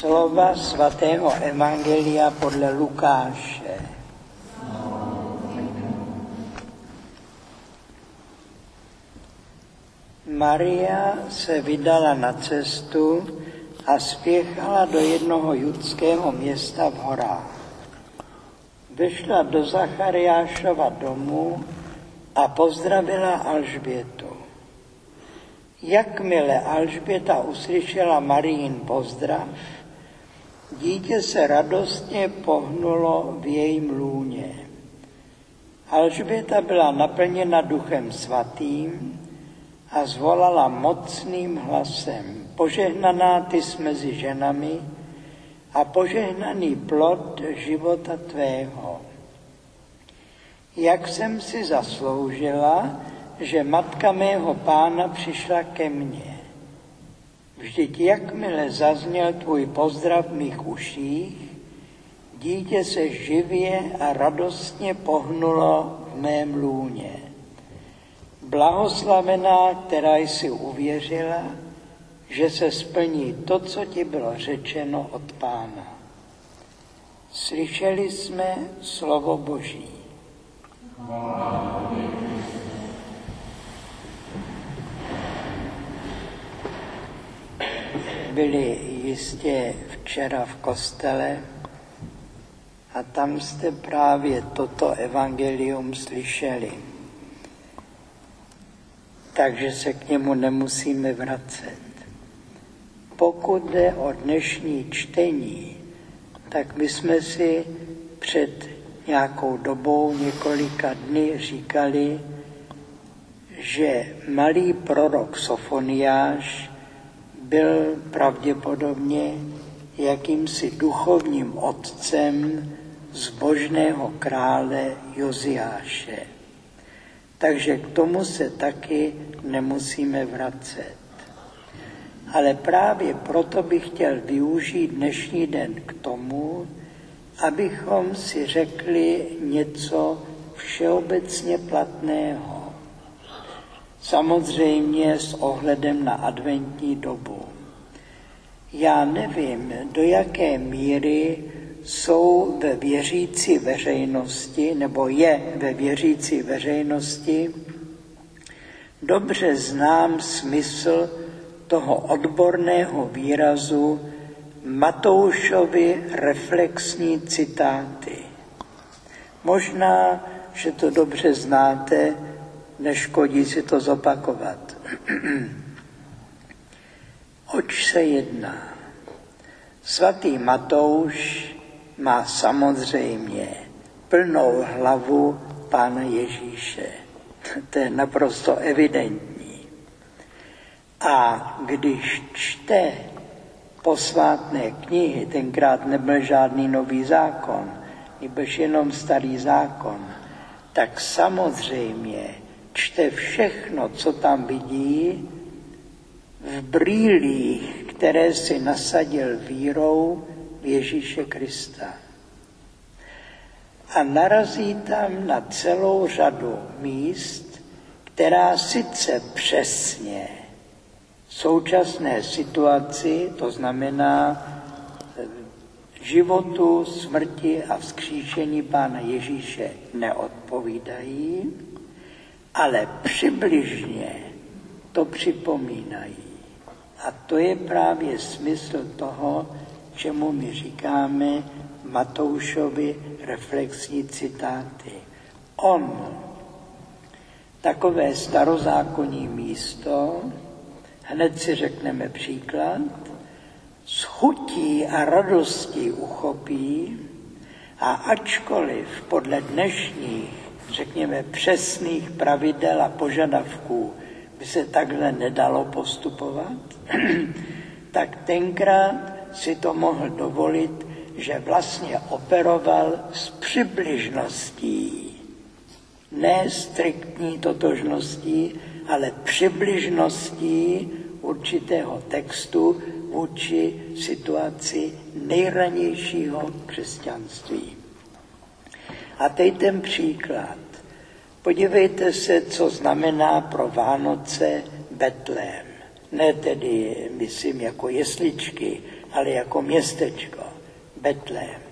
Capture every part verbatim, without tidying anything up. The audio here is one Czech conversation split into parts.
Slova svatého evangelia podle Lukáše. Maria se vydala na cestu a spěchala do jednoho judského města v horách. Vešla do Zachariášova domu a pozdravila Alžbětu. Jakmile Alžběta uslyšela Marijin pozdrav, dítě se radostně pohnulo v jejím lůně. Alžběta byla naplněna Duchem svatým a zvolala mocným hlasem: Požehnaná ty jsi mezi ženami a požehnaný plod života tvého. Jak jsem si zasloužila, že matka mého Pána přišla ke mně. Vždyť jakmile zazněl tvůj pozdrav v mých uších, dítě se živě a radostně pohnulo v mém lůně. Blahoslavená, která jsi uvěřila, že se splní to, co ti bylo řečeno od Pána. Slyšeli jsme slovo Boží. Byli jistě včera v kostele a tam jste právě toto evangelium slyšeli. Takže se k němu nemusíme vracet. Pokud jde o dnešní čtení, tak my jsme si před nějakou dobou, několika dny říkali, že malý prorok Sofoniáš byl pravděpodobně jakýmsi duchovním otcem zbožného krále Joziáše. Takže k tomu se taky nemusíme vracet. Ale právě proto bych chtěl využít dnešní den k tomu, abychom si řekli něco všeobecně platného. Samozřejmě s ohledem na adventní dobu. Já nevím, do jaké míry jsou ve věřící veřejnosti, nebo je ve věřící veřejnosti, dobře znám smysl toho odborného výrazu Matoušovy reflexní citáty. Možná, že to dobře znáte, neškodí si to zopakovat. Oč se jedná? Svatý Matouš má samozřejmě plnou hlavu Pána Ježíše. To je naprosto evidentní. A když čte posvátné knihy, tenkrát nebyl žádný nový zákon, nebož jenom starý zákon, tak samozřejmě čte všechno, co tam vidí, v brýlích, které si nasadil vírou v Ježíše Krista. A narazí tam na celou řadu míst, která sice přesně současné situaci, to znamená životu, smrti a vzkříšení Pána Ježíše neodpovídají, ale přibližně to připomínají. A to je právě smysl toho, čemu my říkáme Matoušovi reflexní citáty. On, takové starozákonní místo, hned si řekneme příklad, s chutí a radostí uchopí a ačkoliv podle dnešních, řekněme, přesných pravidel a požadavků by se takhle nedalo postupovat, tak tenkrát si to mohl dovolit, že vlastně operoval s přibližností. Ne striktní totožností, ale přibližností určitého textu vůči situaci nejranějšího křesťanství. A teď ten příklad. Podívejte se, co znamená pro Vánoce Betlém. Ne tedy, myslím, jako jesličky, ale jako městečko, Betlém.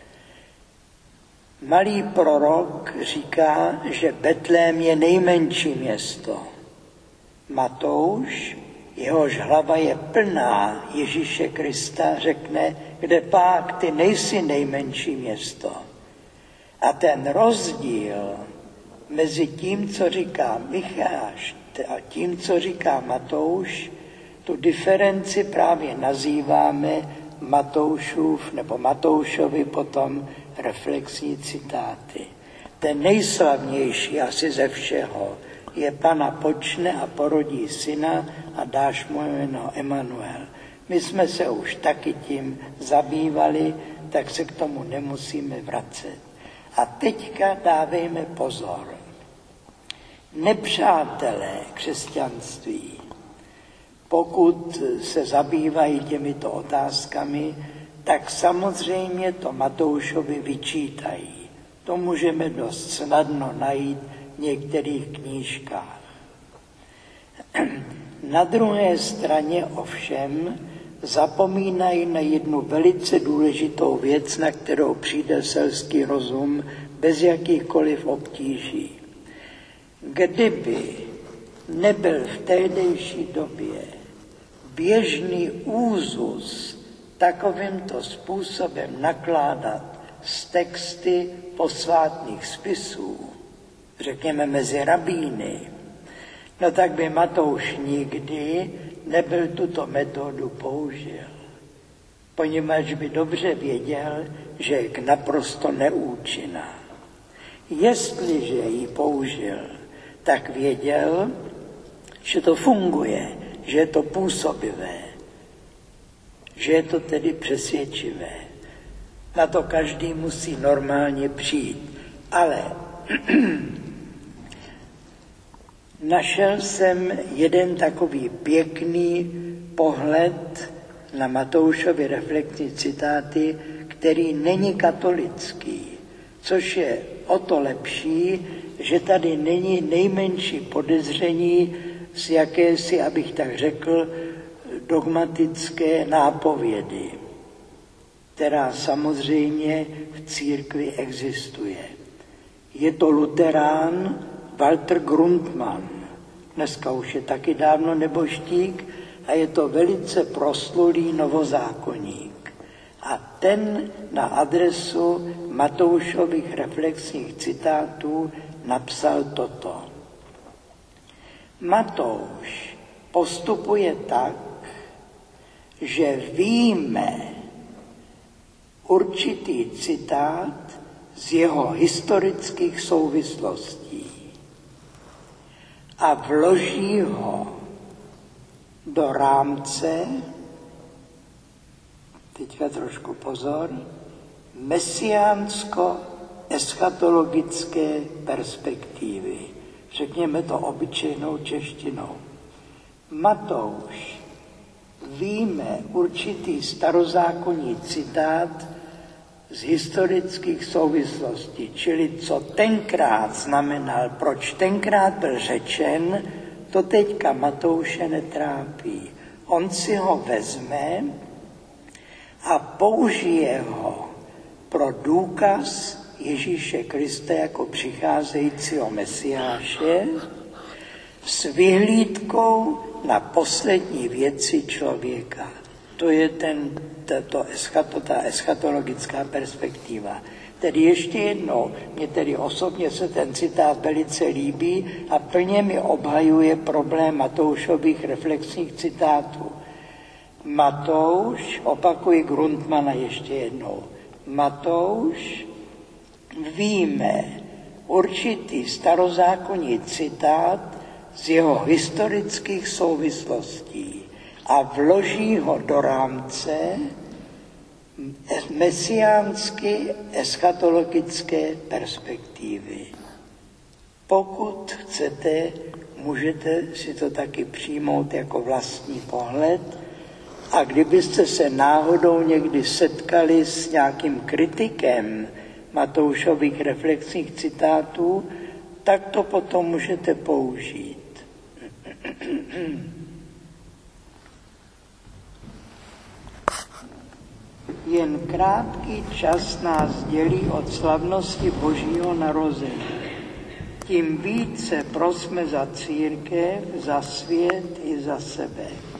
Malý prorok říká, že Betlém je nejmenší město. Matouš, jehož hlava je plná Ježíše Krista, řekne, kde pak ty nejsi nejmenší město. A ten rozdíl mezi tím, co říká Micháš a tím, co říká Matouš, tu diferenci právě nazýváme Matoušův nebo Matoušovi potom reflexní citáty. Ten nejslavnější asi ze všeho je Pana počne a porodí syna a dáš mu jméno Emanuel. My jsme se už taky tím zabývali, tak se k tomu nemusíme vracet. A teďka dávejme pozor. Nepřátelé křesťanství, pokud se zabývají těmito otázkami, tak samozřejmě to Matoušovi vyčítají. To můžeme dost snadno najít v některých knížkách. Na druhé straně ovšem zapomínají na jednu velice důležitou věc, na kterou přijde selský rozum bez jakýchkoliv obtíží. Kdyby nebyl v tehdejší době běžný úzus takovýmto způsobem nakládat s texty posvátných spisů, řekněme mezi rabíny, no tak by Matouš nikdy nebyl tuto metodu použil, poněvadž by dobře věděl, že je naprosto neúčinná. Jestliže ji použil, tak věděl, že to funguje, že je to působivé, že je to tedy přesvědčivé. Na to každý musí normálně přijít. Ale našel jsem jeden takový pěkný pohled na Matoušovy reflexní citáty, který není katolický, což je o to lepší, že tady není nejmenší podezření z jakési, abych tak řekl, dogmatické nápovědy, která samozřejmě v církvi existuje. Je to luterán Walter Grundmann, dneska už je taky dávno nebožtík, a je to velice proslulý novozákonník. A ten na adresu Matoušových reflexních citátů napsal toto. Matouš postupuje tak, že víme určitý citát z jeho historických souvislostí a vloží ho do rámce, teďka trošku pozor, mesiánsko-eschatologické perspektivy. Řekněme to obyčejnou češtinou. Matouš víme určitý starozákonní citát z historických souvislostí, čili co tenkrát znamenal, proč tenkrát byl řečen, to teďka Matouše netrápí. On si ho vezme a použije ho pro důkaz Ježíše Krista jako přicházejícího Mesiáše s vyhlídkou na poslední věci člověka. To je ten, tato eschato, ta eschatologická perspektiva. Tedy ještě jednou, mně tedy osobně se ten citát velice líbí a plně mi obhajuje problém Matoušových reflexních citátů. Matouš, opakuji Grundmana ještě jednou, Matouš víme určitý starozákonní citát z jeho historických souvislostí a vloží ho do rámce mesiánsky eschatologické perspektivy. Pokud chcete, můžete si to taky přijmout jako vlastní pohled, a kdybyste se náhodou někdy setkali s nějakým kritikem Matoušových reflexních citátů, tak to potom můžete použít. jen krátký čas nás dělí od slavnosti Božího narození. Tím více prosme za církev, za svět i za sebe.